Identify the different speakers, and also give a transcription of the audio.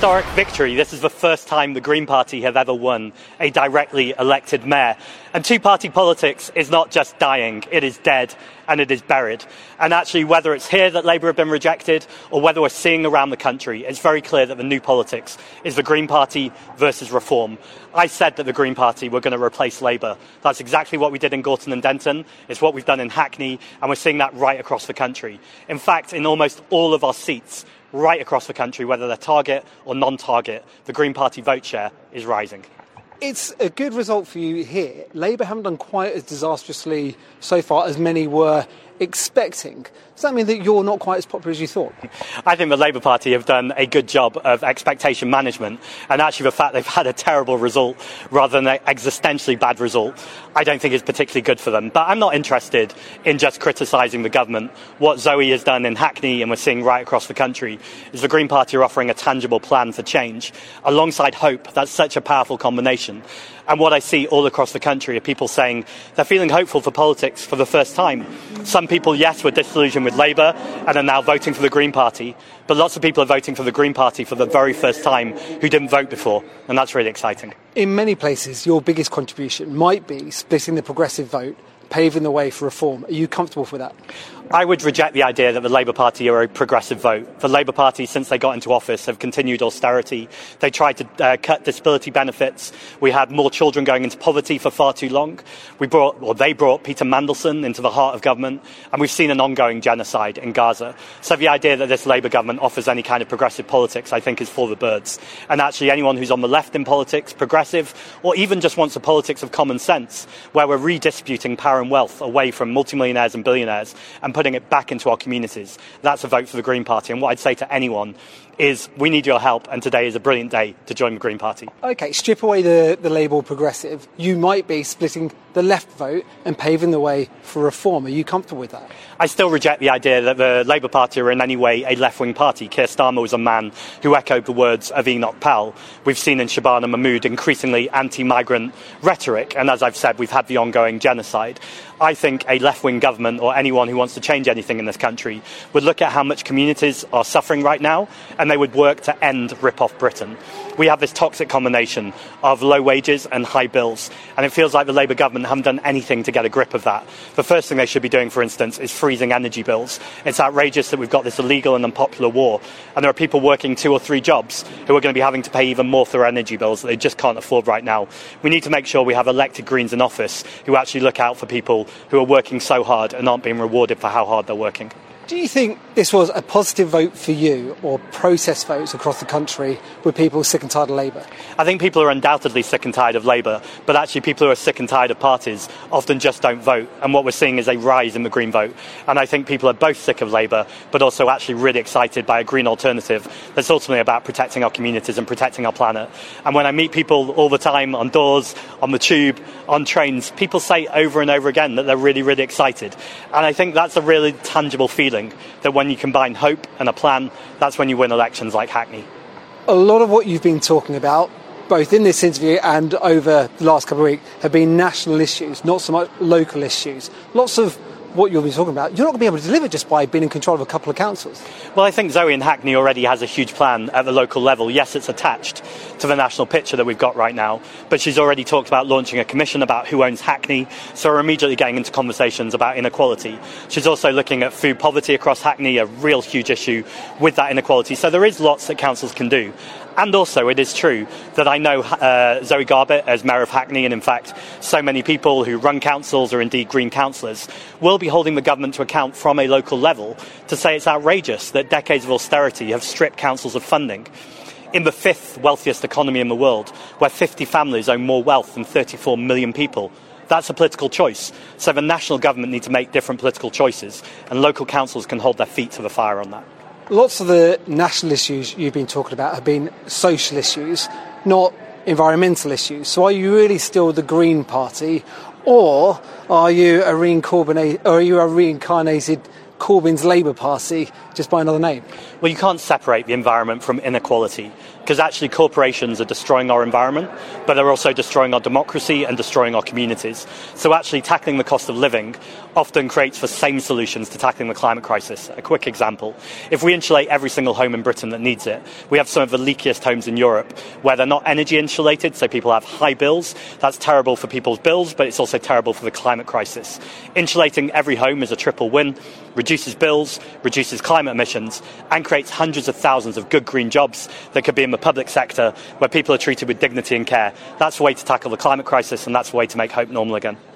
Speaker 1: historic victory. This is the first time the Green Party have ever won a directly elected mayor. And two-party politics is not just dying, it is dead and it is buried. And actually, whether it's here that Labour have been rejected or whether we're seeing around the country, it's very clear that the new politics is the Green Party versus Reform. I said that the Green Party were going to replace Labour. That's exactly what we did in Gorton and Denton. It's what we've done in Hackney, and we're seeing that right across the country. In fact, in almost all of our seats, right across the country, whether they're target or non-target, the Green Party vote share is rising.
Speaker 2: It's a good result for you here. Labour haven't done quite as disastrously so far as many were expecting. Does that mean that you're not quite as popular as you thought?
Speaker 1: I think the Labour Party have done a good job of expectation management, and actually the fact they've had a terrible result rather than an existentially bad result, I don't think is particularly good for them. But I'm not interested in just criticising the government. What Zoe has done in Hackney, and we're seeing right across the country, is the Green Party are offering a tangible plan for change alongside hope. That's such a powerful combination. And what I see all across the country are people saying they're feeling hopeful for politics for the first time. Some people, yes, were disillusioned with Labour and are now voting for the Green Party. But lots of people are voting for the Green Party for the very first time who didn't vote before. And that's really exciting.
Speaker 2: In many places, your biggest contribution might be splitting the progressive vote, paving the way for reform. Are you comfortable with that?
Speaker 1: I would reject the idea that the Labour Party are a progressive vote. The Labour Party, since they got into office, have continued austerity. They tried to cut disability benefits. We had more children going into poverty for far too long. They brought Peter Mandelson into the heart of government, and we've seen an ongoing genocide in Gaza. So the idea that this Labour government offers any kind of progressive politics, I think, is for the birds. And actually, anyone who's on the left in politics, progressive, or even just wants a politics of common sense, where we're redistributing power and wealth away from multimillionaires and billionaires and putting it back into our communities, that's a vote for the Green Party. And what I'd say to anyone is we need your help, and today is a brilliant day to join the Green Party. OK,
Speaker 2: strip away the label progressive. You might be splitting the left vote and paving the way for reform. Are you comfortable with that?
Speaker 1: I still reject the idea that the Labour Party are in any way a left-wing party. Keir Starmer was a man who echoed the words of Enoch Powell. We've seen in Shabana Mahmood increasingly anti-migrant rhetoric, and as I've said, we've had the ongoing genocide. I think a left-wing government, or anyone who wants to change anything in this country, would look at how much communities are suffering right now, and they would work to end rip-off Britain. We have this toxic combination of low wages and high bills, and it feels like the Labour government haven't done anything to get a grip of that. The first thing they should be doing, for instance, is freezing energy bills. It's outrageous that we've got this illegal and unpopular war, and there are people working 2 or 3 jobs who are going to be having to pay even more for their energy bills that they just can't afford right now. We need to make sure we have elected Greens in office who actually look out for people who are working so hard and aren't being rewarded for how hard they're working.
Speaker 2: Do you think this was a positive vote for you, or protest votes across the country with people sick and tired of Labour?
Speaker 1: I think people are undoubtedly sick and tired of Labour, but actually people who are sick and tired of parties often just don't vote, and what we're seeing is a rise in the Green vote. And I think people are both sick of Labour, but also actually really excited by a green alternative that's ultimately about protecting our communities and protecting our planet. And when I meet people all the time on doors, on the tube, on trains, people say over and over again that they're really, really excited. And I think that's a really tangible feeling, that when you combine hope and a plan, that's when you win elections like Hackney.
Speaker 2: A lot of what you've been talking about, both in this interview and over the last couple of weeks, have been national issues, not so much local issues. Lots of what you'll be talking about, you're not going to be able to deliver just by being in control of a couple of councils.
Speaker 1: Well, I think Zoe in Hackney already has a huge plan at the local level. Yes, it's attached to the national picture that we've got right now, but she's already talked about launching a commission about who owns Hackney, so we're immediately getting into conversations about inequality. She's also looking at food poverty across Hackney, a real huge issue with that inequality. So there is lots that councils can do. And also, it is true that I know Zoe Garbett as Mayor of Hackney, and in fact, so many people who run councils or indeed Green councillors will be holding the government to account from a local level to say it's outrageous that decades of austerity have stripped councils of funding. In the 5th wealthiest economy in the world, where 50 families own more wealth than 34 million people, that's a political choice. So the national government needs to make different political choices, and local councils can hold their feet to the fire on that.
Speaker 2: Lots of the national issues you've been talking about have been social issues, not environmental issues. So are you really still the Green Party, or are you a reincarnated Corbyn's Labour Party just by another name?
Speaker 1: Well, you can't separate the environment from inequality, because actually corporations are destroying our environment, but they're also destroying our democracy and destroying our communities. So actually tackling the cost of living often creates the same solutions to tackling the climate crisis. A quick example: if we insulate every single home in Britain that needs it, we have some of the leakiest homes in Europe where they're not energy insulated, so people have high bills. That's terrible for people's bills, but it's also terrible for the climate crisis. Insulating every home is a triple win: reduces bills, reduces climate emissions, and creates hundreds of thousands of good green jobs that could be in the public sector where people are treated with dignity and care. That's the way to tackle the climate crisis, and that's the way to make hope normal again.